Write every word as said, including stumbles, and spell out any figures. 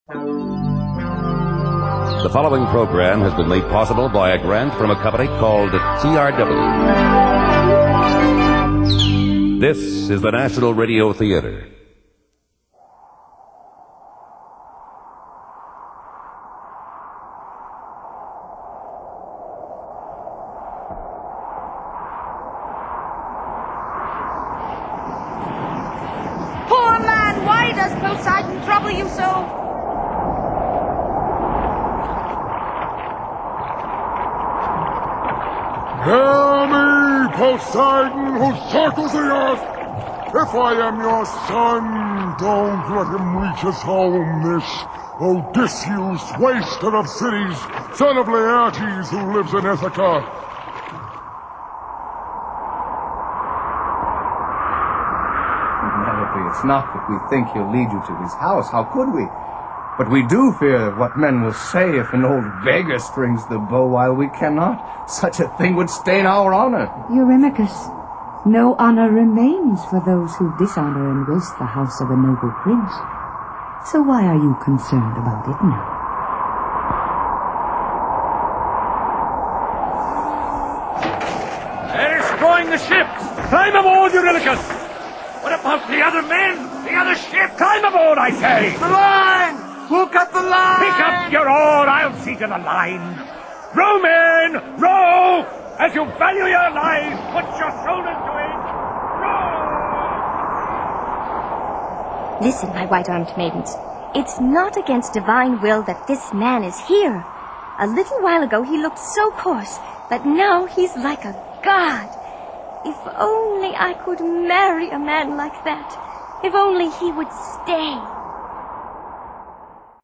The following program has been made possible by a grant from a company called T R W. This is the National Radio Theater. Poor man, why does Poseidon trouble you so? Hear me, Poseidon, who circles the earth! If I am your son, don't let him reach his home, this Odysseus, waster of cities, son of Laertes, who lives in Ithaca. Penelope, it's not that we think he'll lead you to his house. How could we? But we do fear what men will say if an old beggar strings the bow while we cannot. Such a thing would stain our honor. Eurymachus, no honor remains for those who dishonor and waste the house of a noble prince. So why are you concerned about it now? They're destroying the ships! Climb aboard, Eurymachus! What about the other men? The other ship? Climb aboard, I say! The line! Who cut the line? Pick up your oar, I'll see to the line. Row, men! Row! As you value your lives, put your shoulders to it! Row! Listen, my white-armed maidens. It's not against divine will that this man is here. A little while ago he looked so coarse, but now he's like a god. If only I could marry a man like that. If only he would stay.